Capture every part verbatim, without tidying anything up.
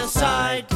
aside.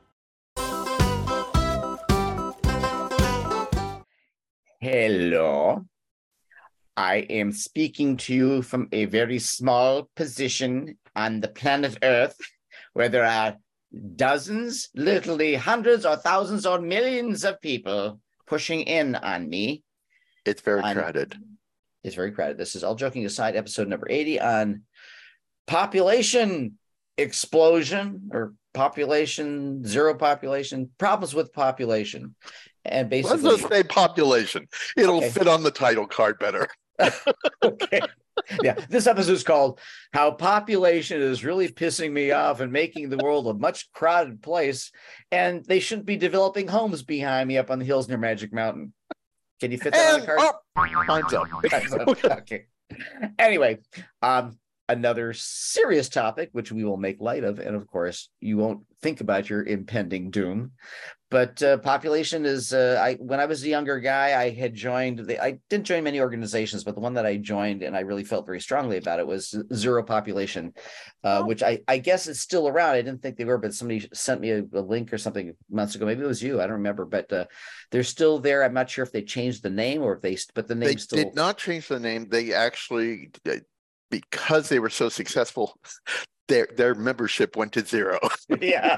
Hello. I am speaking to you from a very small position on the planet Earth, where there are dozens, literally hundreds or thousands or millions of people pushing in on me. It's very on, crowded. It's very crowded. This is All Joking Aside, episode number eighty on population explosion or population, zero population, problems with population. And basically, let's just say population. It'll okay. fit on the title card better. Okay. Yeah, this episode is called How Population is Really Pissing Me Off and Making the World a Much Crowded Place, and they shouldn't be developing homes behind me up on the hills near Magic Mountain. Can you fit that and, on a card? Oh, time's up. Time's up. Okay. Anyway, um, another serious topic, which we will make light of, and of course, you won't think about your impending doom. But uh, population is, uh, I when I was a younger guy, I had joined, the, I didn't join many organizations, but the one that I joined and I really felt very strongly about it was Zero Population, uh, oh. which I, I guess is still around. I didn't think they were, but somebody sent me a, a link or something months ago. Maybe it was you. I don't remember, but uh, they're still there. I'm not sure if they changed the name or if they, but the name they still. They did not change the name. They actually, because they were so successful, their their membership went to zero. Yeah.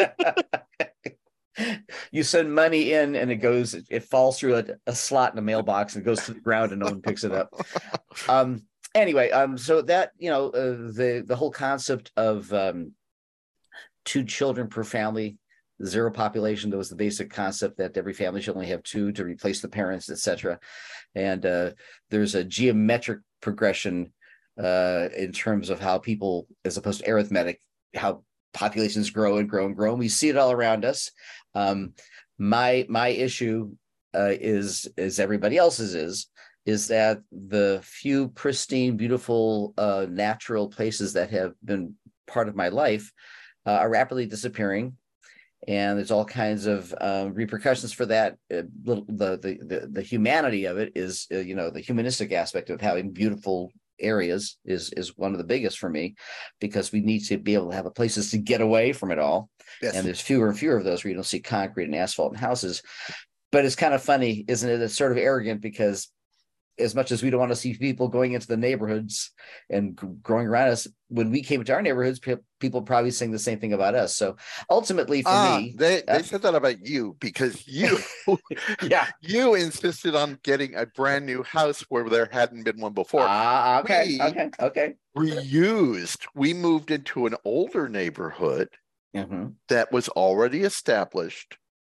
You send money in and it goes, it falls through a, a slot in a mailbox and goes to the ground and no one picks it up. Um, anyway, um, so that, you know, uh, the, the whole concept of um, two children per family, zero population, that was the basic concept that every family should only have two to replace the parents, et cetera. And uh, there's a geometric progression uh, in terms of how people, as opposed to arithmetic, how populations grow and grow and grow. And we see it all around us. Um, my my issue uh, is, as everybody else's is, is that the few pristine, beautiful, uh, natural places that have been part of my life uh, are rapidly disappearing. And there's all kinds of uh, repercussions for that. Uh, the, the, the, the humanity of it is, uh, you know, the humanistic aspect of having beautiful areas is is one of the biggest for me, because we need to be able to have a places to get away from it all. Yes. And there's fewer and fewer of those where you don't see concrete and asphalt and houses. But it's kind of funny, isn't it? It's sort of arrogant, because as much as we don't want to see people going into the neighborhoods and growing around us, when we came into our neighborhoods, pe- people probably saying the same thing about us. So ultimately for ah, me, they, they uh, said that about you, because you, yeah, you insisted on getting a brand new house where there hadn't been one before. Ah, uh, okay, we okay, okay. Reused. We moved into an older neighborhood mm-hmm. that was already established.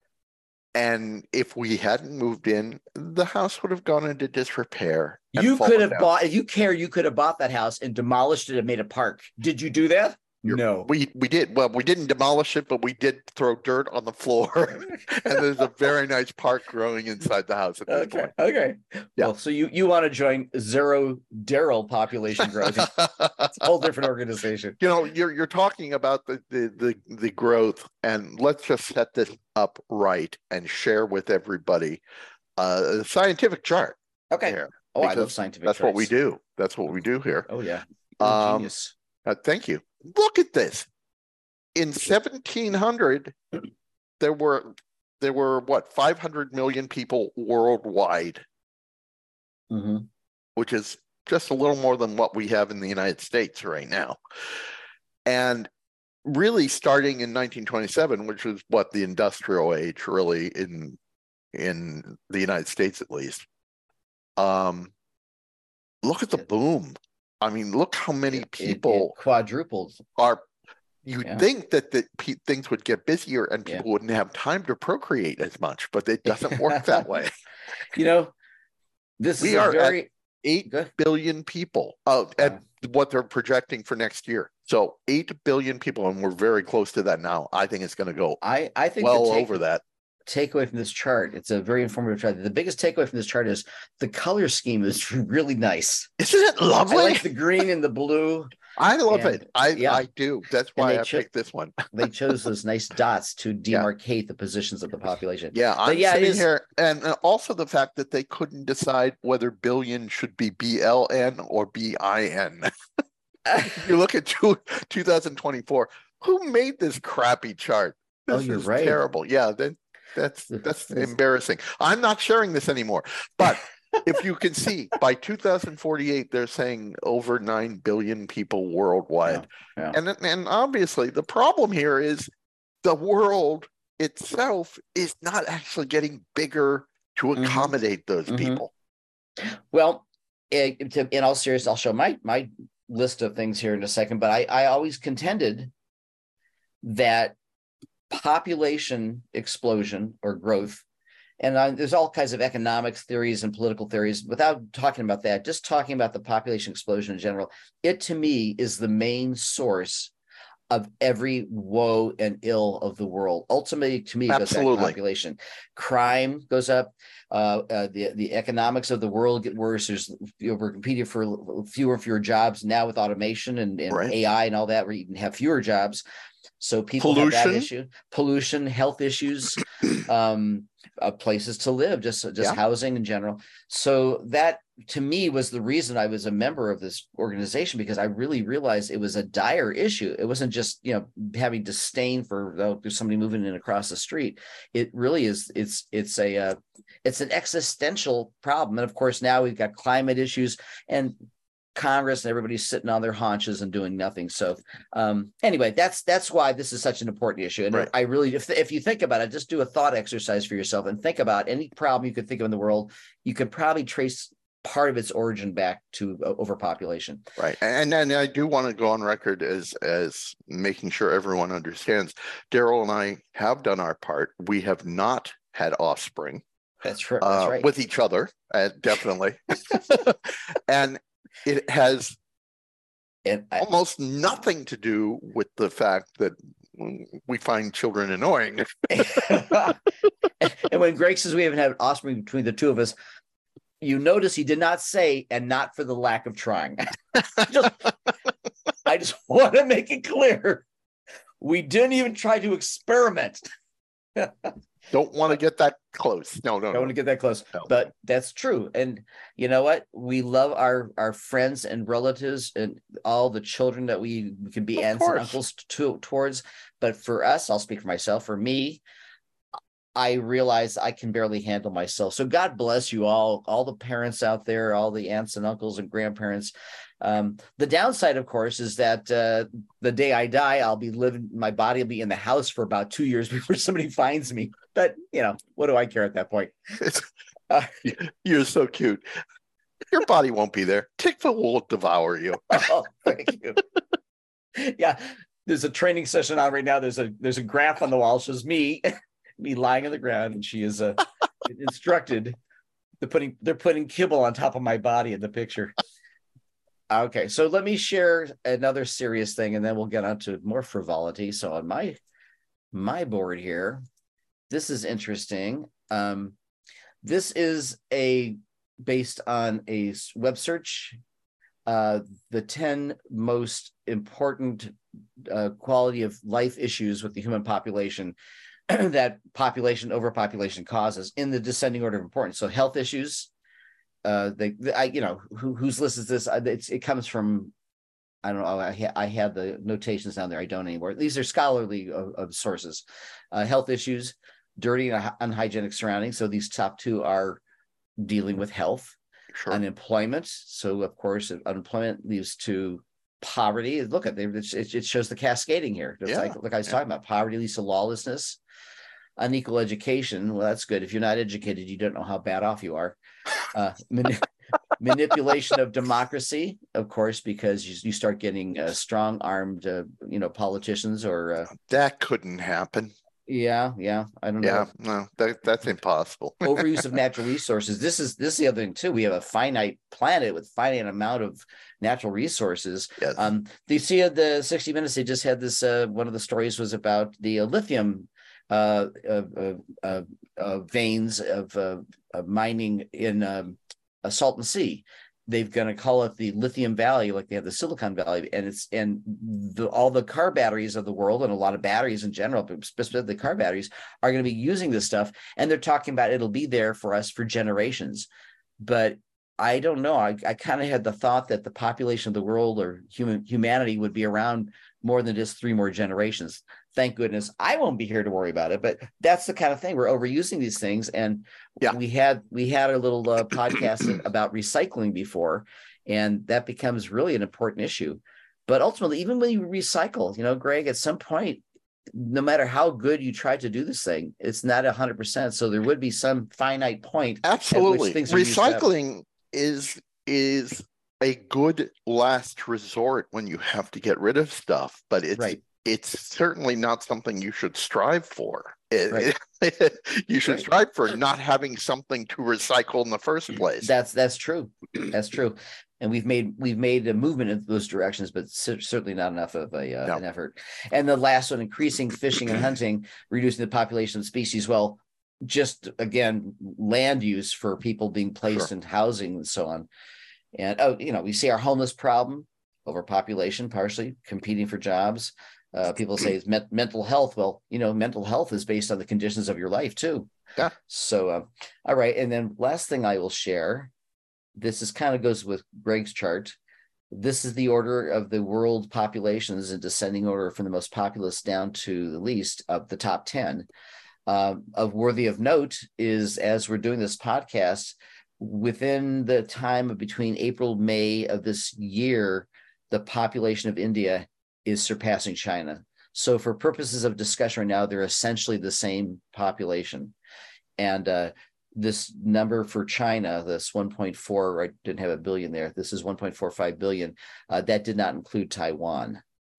And if we hadn't moved in, the house would have gone into disrepair. You could have down. bought, if you care, you could have bought that house and demolished it and made a park. Did you do that? You're, no. We we did. Well, we didn't demolish it, but we did throw dirt on the floor. And there's a very nice park growing inside the house at this okay. point. Okay. Yeah. Well, so you, you want to join Zero Daryl Population Growth. It's a whole different organization. You know, you're you're talking about the, the, the, the growth, and let's just set this up right and share with everybody uh, a scientific chart. Okay. Here, oh, I love scientific That's charts. what we do. That's what we do here. Oh, yeah. Um, genius. Uh, thank you. Look at this. In seventeen hundred, there were there were what five hundred million people worldwide, mm-hmm. which is just a little more than what we have in the United States right now. And really, starting in nineteen twenty-seven, which was what the industrial age really in in the United States at least. Um, look at the boom. I mean, look how many it, people it, it quadrupled are. You'd yeah. think that the pe- things would get busier and people yeah. wouldn't have time to procreate as much, but it doesn't work that way. You know, this we is are a very at eight good. billion people uh, wow. at what they're projecting for next year. So eight billion people, and we're very close to that now. I think it's going to go. I I think well take, over that. Takeaway from this chart, it's a very informative chart. The biggest takeaway from this chart is the color scheme is really nice. Isn't it lovely? I like the green and the blue. I love and, it. I yeah. I do. That's why I cho- picked this one. They chose those nice dots to demarcate yeah. the positions of the population. Yeah, I'm but yeah, sitting is... here, and also the fact that they couldn't decide whether billion should be B L N or B I N. You look at two, twenty twenty-four. who made this crappy chart? This Oh, you're is right. terrible. Yeah, that, that's that's embarrassing. I'm not sharing this anymore. But if you can see, by two thousand forty-eight, they're saying over nine billion people worldwide. Yeah, yeah. And, and obviously, the problem here is the world itself is not actually getting bigger to accommodate mm-hmm. those mm-hmm. people. Well, it, to, in all seriousness, I'll show my my list of things here in a second, but I, I always contended that population explosion or growth, and I, there's all kinds of economics theories and political theories, without talking about that, just talking about the population explosion in general, it to me is the main source of every woe and ill of the world. Ultimately, to me, it goes back to population. Crime goes up. Uh, uh, the the economics of the world get worse. There's you know, we're competing for fewer and fewer jobs now with automation and, and right. A I and all that. We even have fewer jobs. So people Pollution. have that issue. Pollution, health issues, um, uh, places to live, just just yeah. housing in general. So that, to me, was the reason I was a member of this organization, because I really realized it was a dire issue. It wasn't just, you know, having disdain for oh, there's somebody moving in across the street. It really is. It's it's a uh, it's an existential problem. And of course, now we've got climate issues and Congress and everybody's sitting on their haunches and doing nothing. So um, anyway, that's that's why this is such an important issue. And right. I really, if if you think about it, just do a thought exercise for yourself and think about any problem you could think of in the world. You could probably trace part of its origin back to overpopulation. Right. And then I do want to go on record as as making sure everyone understands, Daryl and I have done our part. We have not had offspring. That's true. That's uh, right. With each other, uh, definitely. And it has and I, almost nothing to do with the fact that we find children annoying. And when Greg says we haven't had offspring between the two of us, you notice he did not say, and not for the lack of trying. just, I just want to make it clear. We didn't even try to experiment. Don't want to get that close. No, no, Don't no. want to get that close. No. But that's true. And you know what? We love our, our friends and relatives and all the children that we can be Of aunts course. and uncles to, towards. But for us, I'll speak for myself. For me, I realize I can barely handle myself. So God bless you all, all the parents out there, all the aunts and uncles and grandparents. Um, the downside, of course, is that uh, the day I die, I'll be living, my body will be in the house for about two years before somebody finds me. But, you know, what do I care at that point? Uh, You're so cute. Your body won't be there. Tikva will devour you. Oh, thank you. Yeah, there's a training session on right now. There's a there's a graph on the wall. It shows me, me lying on the ground, and she is uh, instructed. They're putting they're putting kibble on top of my body in the picture. Okay, so let me share another serious thing, and then we'll get on to more frivolity. So on my my board here, this is interesting. Um, this is a based on a web search, uh, the ten most important uh, quality of life issues with the human population that population overpopulation causes in the descending order of importance. So health issues. Uh, they, I, you know, who, whose list is this? It's, it comes from, I don't know. I, ha, I had the notations down there. I don't anymore. These are scholarly of, of sources. Uh, health issues, dirty and unhygienic surroundings. So these top two are dealing with health. Sure. Unemployment. So of course, unemployment leads to poverty. Look at it. It shows the cascading here. Just yeah. like, like I was yeah. talking about, poverty leads to lawlessness. Unequal education. Well, that's good. If you're not educated, you don't know how bad off you are. Uh, mani- manipulation of democracy, of course, because you, you start getting uh, strong-armed, uh, you know, politicians or uh, that couldn't happen. Yeah, yeah, I don't yeah, know. no, that that's impossible. Overuse of natural resources. This is this is the other thing too. We have a finite planet with finite amount of natural resources. Yes. Um, do you see uh, the sixty minutes? They just had this. Uh, one of the stories was about the uh, lithium uh, uh, uh, uh, veins of, uh, of mining in um, a Salton Sea. They're going to call it the Lithium Valley, like they have the Silicon Valley, and it's and the, all the car batteries of the world, and a lot of batteries in general, but specifically car batteries, are going to be using this stuff. And they're talking about it'll be there for us for generations. But I don't know. I, I kind of had the thought that the population of the world or human humanity would be around more than just three more generations. Thank goodness I won't be here to worry about it. But that's the kind of thing, we're overusing these things. And Yeah. we had we had a little uh, podcast about recycling before, and that becomes really an important issue. But ultimately, even when you recycle, you know, Greg, at some point, no matter how good you try to do this thing, it's not a hundred percent. So there would be some finite point. Absolutely. At which things are used up. Recycling is is a good last resort when you have to get rid of stuff, but it's Right. it's certainly not something you should strive for. It, Right. it, you should Right. strive for not having something to recycle in the first place. That's that's true. That's true. And we've made we've made a movement in those directions, but c- certainly not enough of a uh, No. an effort. And the last one, increasing fishing and hunting, reducing the population of species. Well, just again, land use for people being placed Sure. in housing and so on. And oh, you know, we see our homeless problem, overpopulation, partially competing for jobs. Uh, people say it's me- mental health. Well, you know, mental health is based on the conditions of your life too. Yeah. So, uh, all right. And then last thing I will share, this is kind of goes with Greg's chart. This is the order of the world populations in descending order from the most populous down to the least of the top ten. Um, of worthy of note is, as we're doing this podcast, within the time of between April, May of this year, the population of India is surpassing China. So for purposes of discussion right now, they're essentially the same population. And uh, this number for China, this one point four, I didn't have a billion there. This is one point four five billion. Uh, that did not include Taiwan.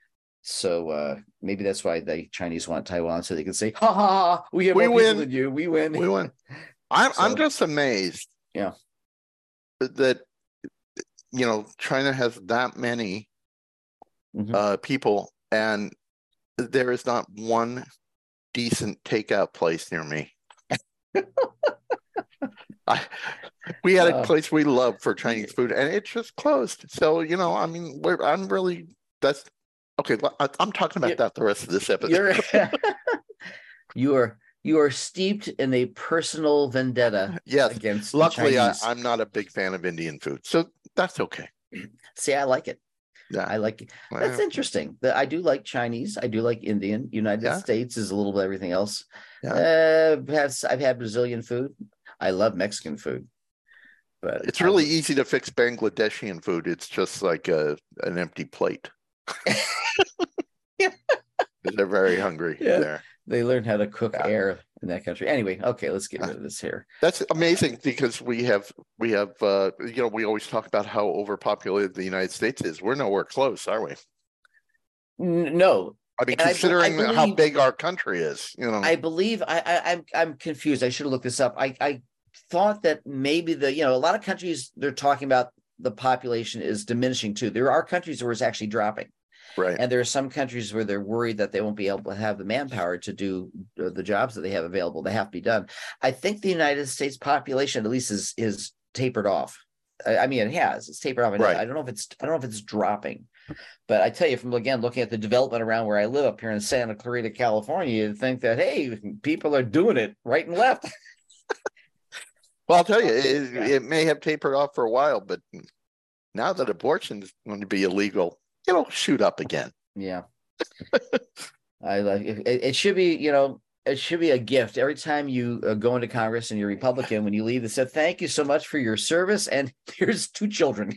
So uh, maybe that's why the Chinese want Taiwan, so they can say, ha ha, ha we have We more win. people than you. We win. We win. I'm So- I'm just amazed. Yeah. That, you know, China has that many Mhm. uh, people, and there is not one decent takeout place near me. I, we had a Uh, place we love for Chinese food, and it just closed. So, you know, I mean, we're, I'm really, that's okay. well, I, I'm talking about You- that the rest of this episode. You're you are you are steeped in a personal vendetta Yes. against the Luckily, I, Chinese. I'm not a big fan of Indian food, so that's okay. See, I like it. Yeah. I like it. That's Well, interesting. That I do like Chinese. I do like Indian. United Yeah. States is a little bit everything else. Yeah. Uh, I've had, I've had Brazilian food. I love Mexican food. But It's I- really easy to fix Bangladeshian food. It's just like a an empty plate. Yeah. They're very hungry Yeah. there. they learn how to cook Yeah. air in that country. Anyway, okay, let's get rid of this here. That's amazing because we have we have uh, you know, we always talk about how overpopulated the United States is. We're nowhere close, are we? N- No, I mean, And I be- I considering how believe- big our country is, you know. I believe I, I I'm I'm confused. I should have looked this up. I I thought that maybe the you know a lot of countries they're talking about the population is diminishing too. There are countries where it's actually dropping, Right. and there are some countries where they're worried that they won't be able to have the manpower to do uh, the jobs that they have available. They have to be done. I think the United States population at least is is tapered off. I, I mean, it has. It's tapered off. I, Right. I don't know if it's I don't know if it's dropping. But I tell you, from again looking at the development around where I live up here in Santa Clarita, California, you'd think that hey, people are doing it right and left. Well, I'll tell you, it, Yeah. it may have tapered off for a while, but now that abortion is going to be illegal, it'll shoot up again. Yeah, I like it. It should be, you know, it should be a gift every time you uh, go into Congress and you're Republican. When you leave, they said, "Thank you so much for your service," and here's two children.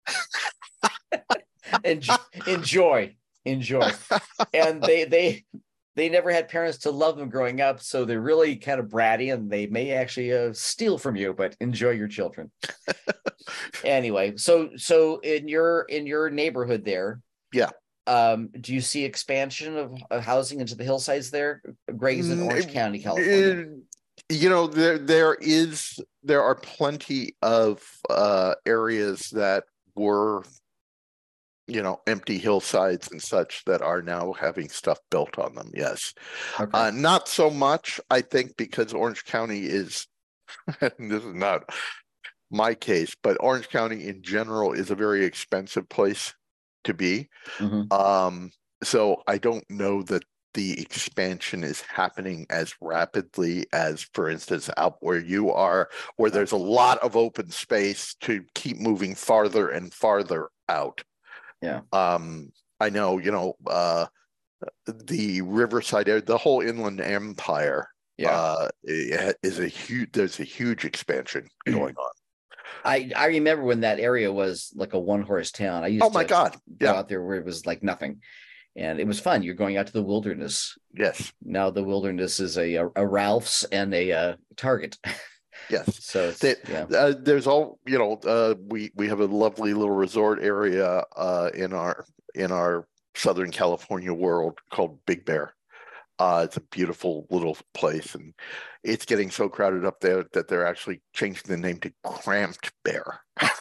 Enjoy, enjoy, enjoy. And they they they never had parents to love them growing up, so they're really kind of bratty, and they may actually uh, steal from you. But enjoy your children. Anyway, so so in your in your neighborhood there, Yeah. Um, do you see expansion of, of housing into the hillsides there? Greg is in Mm, Orange it- County, California. Uh, you know, there there is there are plenty of uh, areas that were, you know, empty hillsides and such that are now having stuff built on them. Yes, Okay. uh, not so much, I think, because Orange County is. This is not my case, but Orange County in general is a very expensive place to be. Mhm. Um, so I don't know that the expansion is happening as rapidly as, for instance, out where you are, where there's a lot of open space to keep moving farther and farther out. Yeah. Um, I know, you know, uh, the Riverside area, the whole Inland Empire, Yeah. uh, is a huge. There's a huge expansion going on. I I remember when that area was like a one horse town. I used Oh my to God! go Yeah. out there where it was like nothing, and it was fun. You're going out to the wilderness. Yes. Now the wilderness is a a, a Ralph's and a uh, Target. Yes. So it's, They, yeah. uh, there's all, you know, uh, we we have a lovely little resort area uh, in our in our Southern California world called Big Bear. Uh, it's a beautiful little place, and it's getting so crowded up there that they're actually changing the name to Cramped Bear.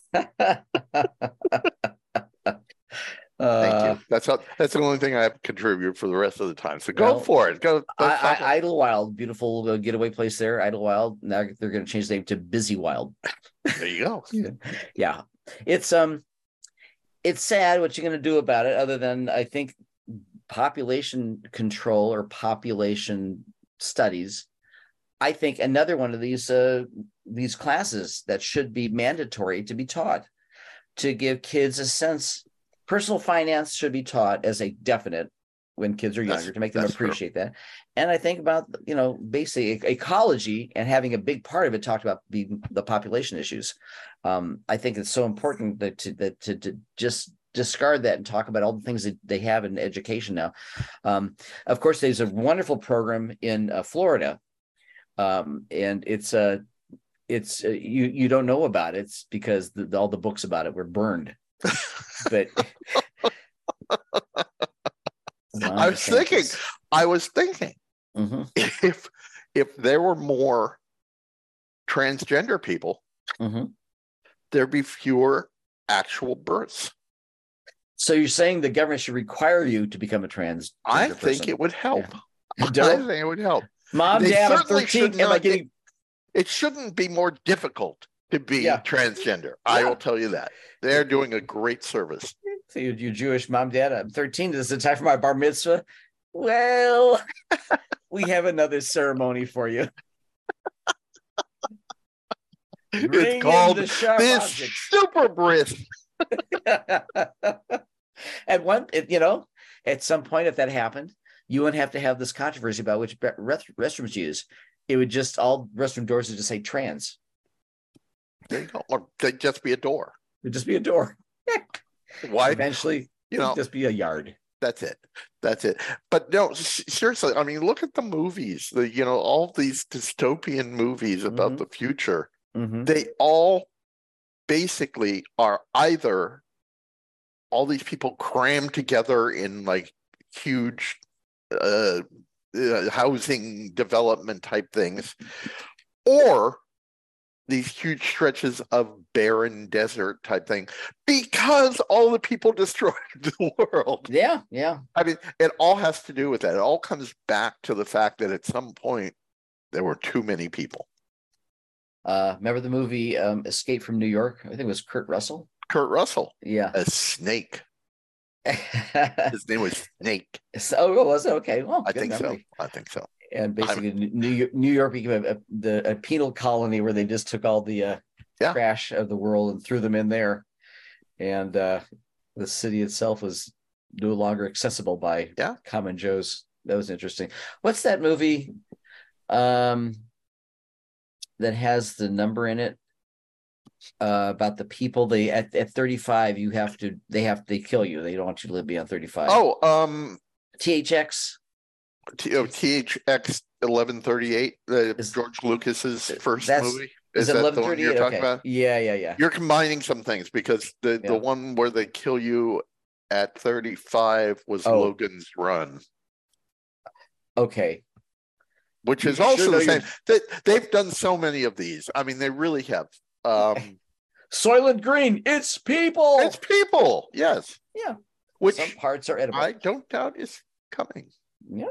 Thank Uh, you. That's how, that's the only thing I have to contribute for the rest of the time. So go well, for it. Go. I, let's talk I, Idlewild, beautiful uh, getaway place there. Idlewild. Now they're going to change the name to Busy Wild. There you go. Yeah, it's um, it's sad. What you're going to do about it, other than I think population control or population studies. I think another one of these uh, these classes that should be mandatory to be taught to give kids a sense. Personal finance should be taught as a definite when kids are younger That's, to make them that's appreciate true. that. And I think about, you know, basic ecology and having a big part of it talked about being the population issues. Um, I think it's so important that to, that to, to just discard that and talk about all the things that they have in education now. Um, of course, there's a wonderful program in uh, Florida, um, and it's uh, it's uh, you you don't know about it. It's because the, all the books about it were burned. But I was thinking, I was thinking, mm-hmm. if if there were more transgender people, mm-hmm. there'd be fewer actual births. So you're saying the government should require you to become a trans? I person? think it would help. Yeah. I think it would help. Mom, they Dad, I'm thirteen. Am I getting? It, it shouldn't be more difficult to be yeah. transgender. Yeah. I will tell you that. They're doing a great service. So you, you Jewish mom, Dad, I'm thirteen. Is it time for my bar mitzvah? Well, we have another ceremony for you. Bring it's called the this super bris. At one, you know, at some point, if that happened, you wouldn't have to have this controversy about which restrooms to use. It would just, all restroom doors would just say trans. There you go. Or they'd just be a door. It'd just be a door. Why? Eventually, you know, just be a yard. That's it. That's it. But no, seriously, I mean, look at the movies. The you know, all these dystopian movies about mm-hmm. the future. Mm-hmm. They all basically are either all these people crammed together in like huge uh, uh, housing development type things, or these huge stretches of barren desert type thing, because all the people destroyed the world. Yeah, yeah. I mean, it all has to do with that. It all comes back to the fact that at some point there were too many people. Uh, remember the movie um, Escape from New York? I think it was Kurt Russell. Kurt Russell. Yeah. A snake. His name was Snake. Oh, was it? Okay. Well, I think memory. so. I think so. And basically, I'm, New York, New York became a, a, the, a penal colony where they just took all the uh, yeah. trash of the world and threw them in there. And uh, the city itself was no longer accessible by yeah. common Joes. That was interesting. What's that movie um, that has the number in it? Uh, about the people they at, at thirty-five you have to they have they kill you. They don't want you to live beyond thirty-five. Oh, um T H X. T, oh, T H X eleven thirty-eight, uh, is, George Lucas's first movie. Is, is that the one you're talking okay. about? Yeah, yeah, yeah. You're combining some things because the, yeah. the one where they kill you at thirty-five was oh. Logan's Run. Okay. Which you is also the same. They, they've done so many of these. I mean, they really have. Um, Soylent Green, it's people. It's people. Yes. Yeah. Which some parts are edible. I don't doubt is coming. Yeah.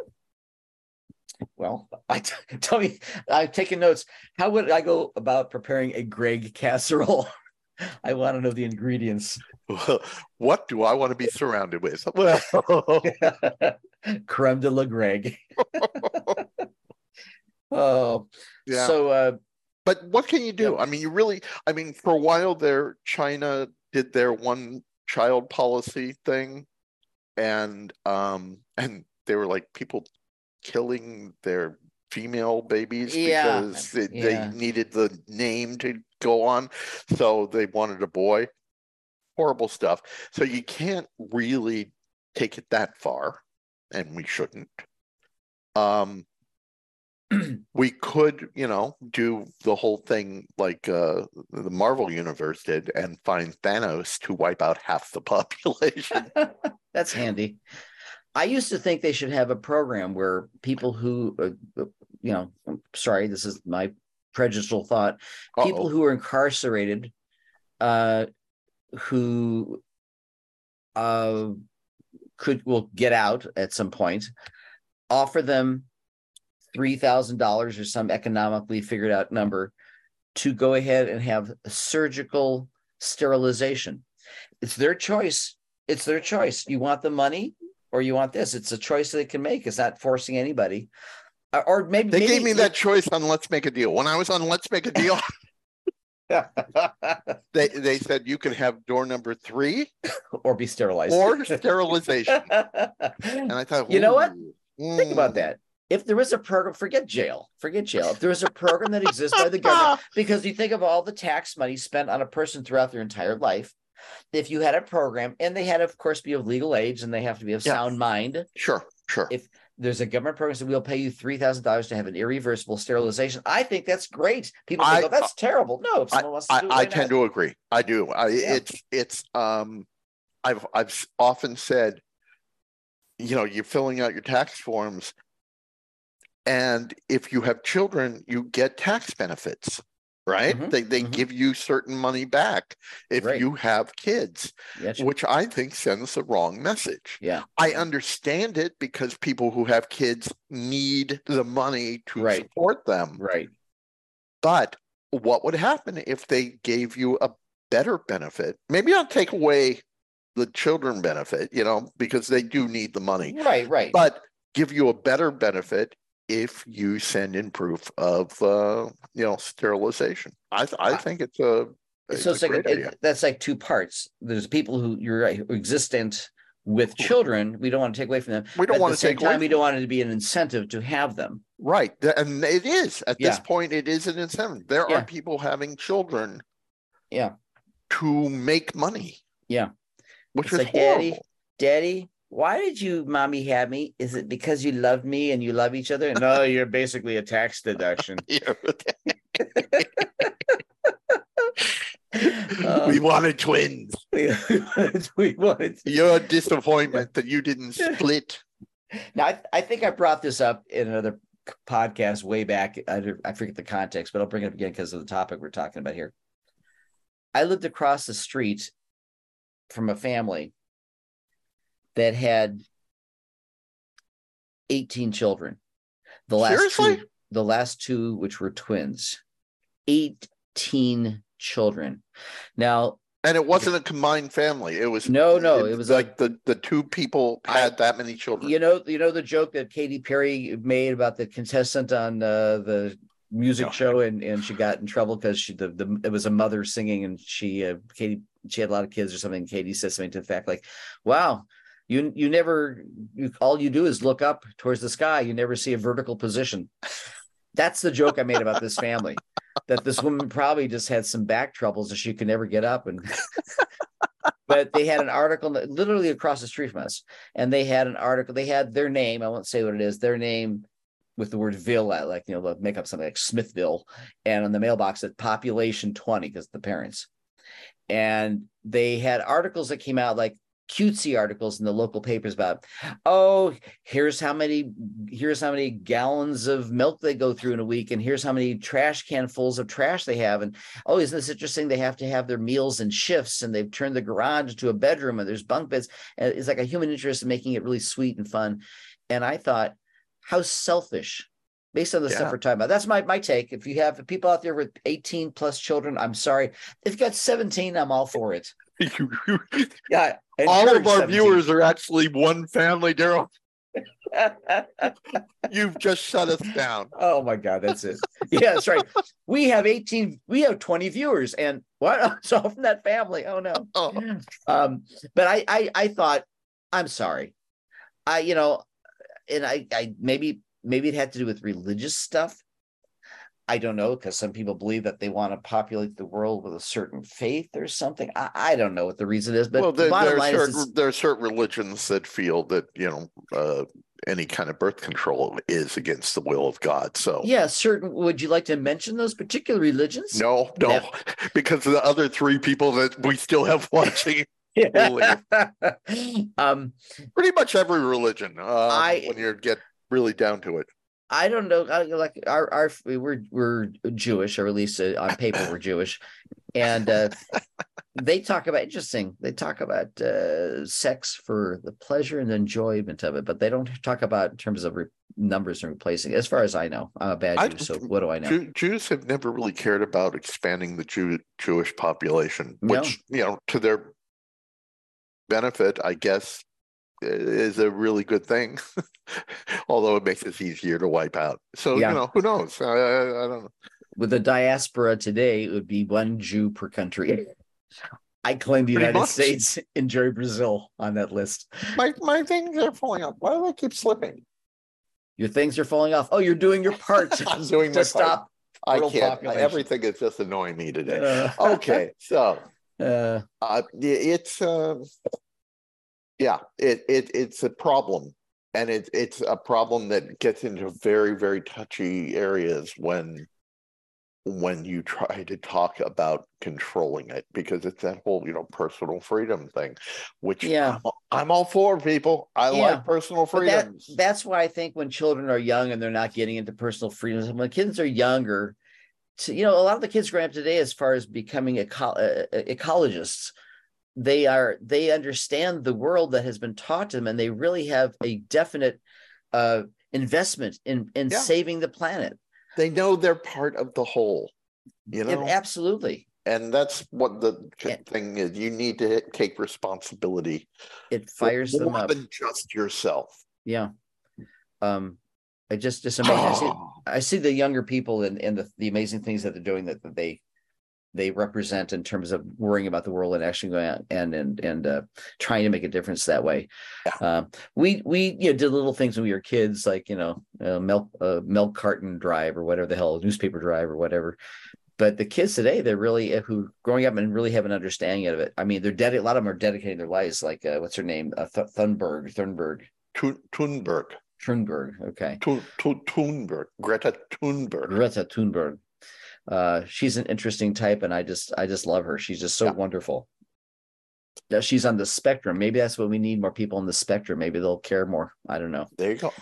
Well, I t- tell me, I've taken notes. How would I go about preparing a Greg casserole? I want to know the ingredients. Well, what do I want to be surrounded with? Well, creme de la Greg. Oh, yeah. So, uh, but what can you do? Yeah. I mean, you really, I mean, for a while there, China did their one child policy thing. and um, and they were like people killing their female babies Yeah, because they, they yeah. needed the name to go on, so they wanted a boy. Horrible stuff. So you can't really take it that far, and we shouldn't. Um, we could, you know, do the whole thing like uh, the Marvel universe did and find Thanos to wipe out half the population. That's handy. I used to think they should have a program where people who, uh, you know, I'm sorry, this is my prejudicial thought. People Uh-oh. who are incarcerated, uh, who uh, could will get out at some point, offer them three thousand dollars or some economically figured out number to go ahead and have surgical sterilization. It's their choice. It's their choice. You want the money or you want this? It's a choice they can make. It's not forcing anybody. Or maybe they maybe, gave me that choice on Let's Make a Deal. When I was on Let's Make a Deal, they they said you can have door number three or be sterilized or sterilization. And I thought, you know what? Mm. Think about that. If there was a program, forget jail, forget jail. If there was a program that exists by the government, because you think of all the tax money spent on a person throughout their entire life, if you had a program, and they had to, of course, be of legal age and they have to be of Yeah. sound mind. Sure, sure. If there's a government program that will pay you three thousand dollars to have an irreversible sterilization, I think that's great. People think, I- oh, that's terrible. No, if someone wants to I, do it, I why tend not? to agree. I do. I, Yeah. It's it's um, I've I've often said, you know, you're filling out your tax forms, and if you have children, you get tax benefits, right? Mhm, They they mhm. give you certain money back if Right. you have kids, Yeah, sure. which I think sends the wrong message. yeah. I understand it because people who have kids need the money to Right. support them. Right. But what would happen if they gave you a better benefit? Maybe not take away the children benefit, you know, because they do need the money, Right. Right. but give you a better benefit if you send in proof of, uh, you know, sterilization. I th- I think it's a, it's so a it's like great it- idea. that's like two parts. There's people who you're right, who are existent with children. We don't want to take away from them. We don't But want at to the same take away time, we from don't them. want it to be an incentive to have them. Right. Th- And it is. At this Yeah. point, it is an incentive. There Yeah. are people having children Yeah. to make money, Yeah. which It's is like, Daddy, horrible. Daddy, why did you mommy have me? Is it because you love me and you love each other? No, you're basically a tax deduction. Yeah. Um, We wanted twins. we wanted to- Your disappointment that you didn't split. Now, I, I think I brought this up in another podcast way back. I, don't- I forget the context, but I'll bring it up again because of the topic we're talking about here. I lived across the street from a family that had eighteen children. The last Seriously? two, the last two, which were twins, eighteen children. Now, And it wasn't a combined family. It was No, no, it was like the, the two people I- had that many children. you know, you know the joke that Katy Perry made about the contestant on uh, the music No. show, and and she got in trouble because she the, the it was a mother singing, and she uh, Katie she had a lot of kids or something. Katie said something to the fact like, "Wow, you you never you, all you do is look up towards the sky. You never see a vertical position." That's the joke I made about this family. That this woman probably just had some back troubles and she could never get up. And but they had an article literally across the street from us, and they had an article. They had their name. I won't say what it is. Their name with the word "ville," like, you know, they'll make up something like Smithville, and on the mailbox said population twenty because the parents. And they had articles that came out, like cutesy articles in the local papers about, oh, here's how many here's how many gallons of milk they go through in a week, and here's how many trash can fulls of trash they have, and oh, isn't this interesting, they have to have their meals in shifts, and they've turned the garage into a bedroom, and there's bunk beds, and it's like a human interest in making it really sweet and fun. And I thought, how selfish, based on the Yeah. stuff we're talking about. That's my my take. If you have people out there with eighteen plus children, I'm sorry. If you've got seventeen, I'm all for it. Yeah, All of encourage our seventeen. viewers are actually one family, Daryl. You've just shut us down. Oh my God, that's it. Yeah, that's right. We have eighteen, we have twenty viewers, and what? It's all from that family. Oh no. Oh. Um, but I, I, I thought, I'm sorry. I, you know, and I, I maybe, maybe it had to do with religious stuff. I don't know, because some people believe that they want to populate the world with a certain faith or something. I, I don't know what the reason is, but well, the there, bottom there are line certain is, there are certain religions that feel that you know uh, any kind of birth control is against the will of God. So yeah, certain. Would you like to mention those particular religions? no, no, No. because of the other three people that we still have watching. um, Pretty much every religion. Um, I when you get really down to it. I don't know. I, like our our we're we're Jewish, or at least uh, on paper we're Jewish, and uh, they talk about interesting. They talk about uh, sex for the pleasure and enjoyment of it, but they don't talk about in terms of re- numbers and replacing. As far as I know, I'm a bad I, Jew, so what do I know? Jew, Jews have never really cared about expanding the Jew, Jewish population, No. which you know to their benefit, I guess, is a really good thing. Although it makes it easier to wipe out. So Yeah. you know, who knows? I, I, I don't know. With the diaspora today, it would be one Jew per country. I claim the Pretty United much. States, enjoy Brazil on that list. My my things are falling off. Why do I keep slipping? Your things are falling off. Oh, you're doing your part I'm doing to my stop part. I world can't. population. Everything is just annoying me today. Uh, Okay, so uh, uh, it's uh, yeah, it it it's a problem, and it it's a problem that gets into very very touchy areas when when you try to talk about controlling it, because it's that whole you know personal freedom thing, which yeah. I'm, I'm all for. People, I Yeah. like personal But that, freedoms. that's why I think when children are young and they're not getting into personal freedoms, when kids are younger, to, you know, a lot of the kids growing up today, as far as becoming eco- uh, ecologists, they are they understand the world that has been taught to them, and they really have a definite uh, investment in in Yeah. saving the planet. They know they're part of the whole, you know. It, absolutely. And that's what the It, thing is. You need to take responsibility. It fires for them more up. than just yourself. Yeah. Um, I just just amazing. I see I see the younger people and, and the, the amazing things that they're doing, that, that they they represent in terms of worrying about the world and actually going out and and and uh, trying to make a difference that way. Yeah. Um, we we you know did little things when we were kids, like you know uh, milk uh, milk carton drive or whatever the hell, newspaper drive or whatever. But the kids today, they're really who growing up and really have an understanding of it. I mean, they're dedicated. A lot of them are dedicating their lives. Like uh, what's her name? Uh, Th- Thunberg. Thunberg. Thunberg. Thunberg. Okay. Thunberg. Greta Thunberg. Greta Thunberg. Uh, she's an interesting type, and I just I just love her. She's just so yeah. wonderful. Now, she's on the spectrum. Maybe that's what we need, more people on the spectrum. Maybe they'll care more. I don't know. There you go.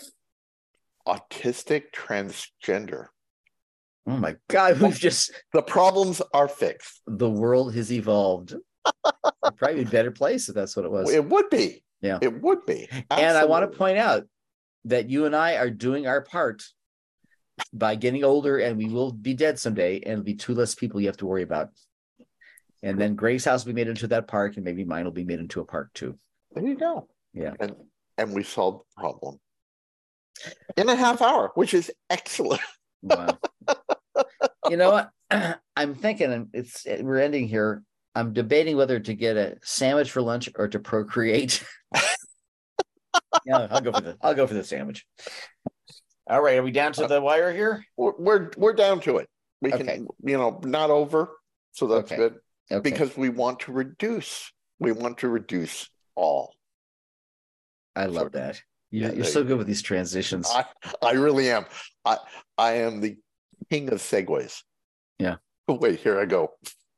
Autistic transgender. Oh my God, we've just the problems are fixed. The world has evolved. It'd probably be a better place if that's what it was. It would be. Yeah. It would be. Absolutely. And I want to point out that you and I are doing our part by getting older, and we will be dead someday, and it'll be two less people you have to worry about. And then Greg's house will be made into that park, and maybe mine will be made into a park too. There you go. Yeah. And and we solved the problem in a half hour, which is excellent. Wow. You know what? I'm thinking it's we're ending here. I'm debating whether to get a sandwich for lunch or to procreate. Yeah, I'll go for the I'll go for the sandwich. All right, are we down to the wire here? We're we're, we're down to it. We can, okay. you know, not over, so that's okay. good. Okay. Because we want to reduce. We want to reduce all. I love so, that. You, yeah, you're so good with these transitions. I, I really am. I I am the king of segues. Yeah. Oh, wait, here I go.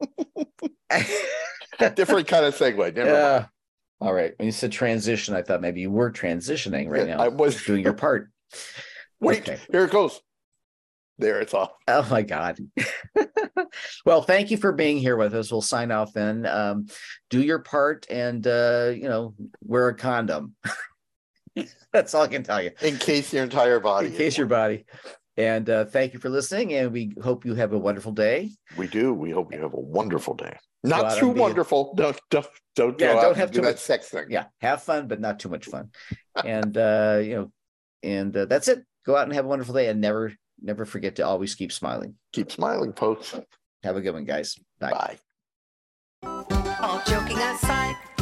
Different kind of segue. Never yeah. mind. All right. When you said transition, I thought maybe you were transitioning right yeah, now. I was doing your part. Wait, okay. Here it goes. There, it's off. Oh my God. Well, thank you for being here with us. We'll sign off then. Um, do your part and uh, you know, wear a condom. That's all I can tell you. In case your entire body. In case your body. And uh, thank you for listening, and we hope you have a wonderful day. We do. We hope you have a wonderful day. Not too wonderful. A... Don't don't don't yeah, go don't out have and too do much that sex thing. Yeah, have fun, but not too much fun. And uh, you know, and uh, that's it. Go out and have a wonderful day, and never never forget to always keep smiling. Keep smiling, folks. Have a good one, guys. Bye. Bye. All joking aside.